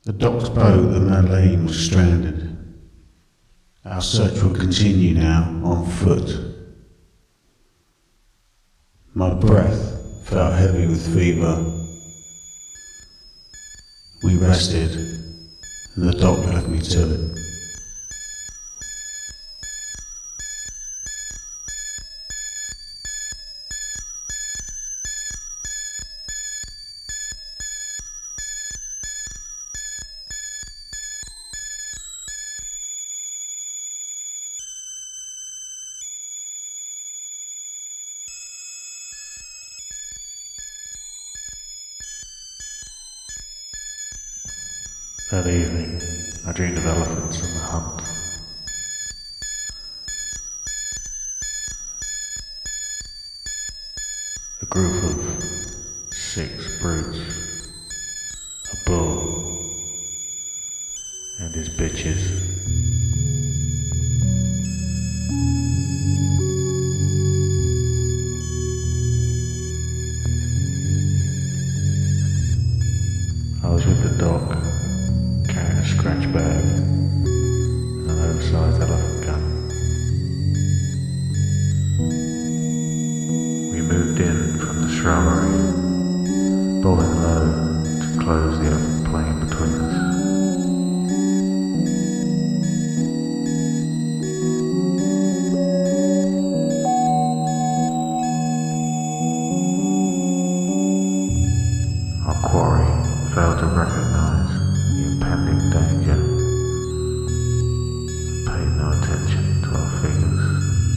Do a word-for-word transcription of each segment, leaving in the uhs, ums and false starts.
The docked boat at Malane was stranded. Our search will continue now on foot. My breath felt heavy with fever. We rested, and the dock left me to it. That evening, I dreamed of elephants and the hunt. A group of six brutes, a bull and his bitches. I was with the dog, carrying a scratch bag and an oversized elephant gun. We moved in from the shrubbery, bowling low to close the open plain between us. Our quarry failed to recognize the impending danger and paid no attention to our figures.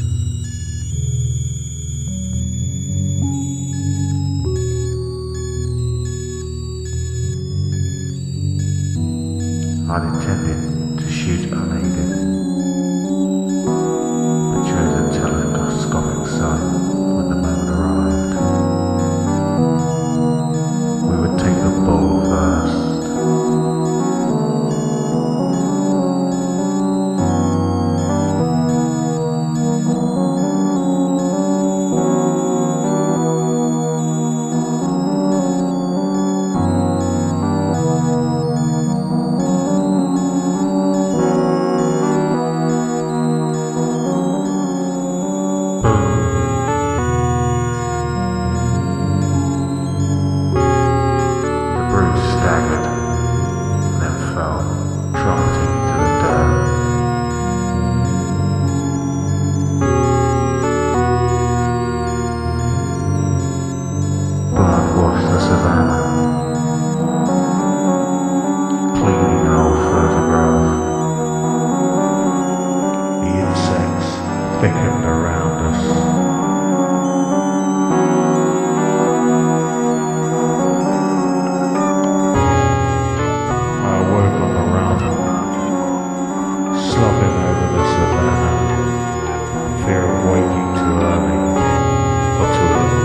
I'd intended to shoot unaided, but chose a telescopic sight when the moment arrived. We would take the bull first. Staggered and then fell, trumpeting to the dirt. Blood washed the savannah, cleaning an old photograph. The insects thickened around us. Slopping over the savannah, fear of waking too early or too late.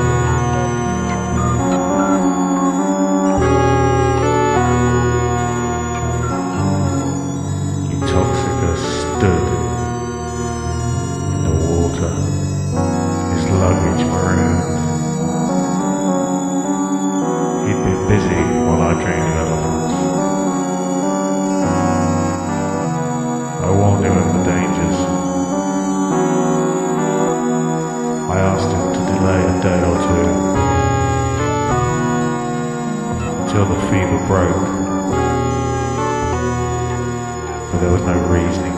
Intoxicus stood in the water, his luggage marooned. He'd been busy while I dreamed of elephants. I warned him of the dangers. I asked him to delay a day or two until the fever broke, but there was no reasoning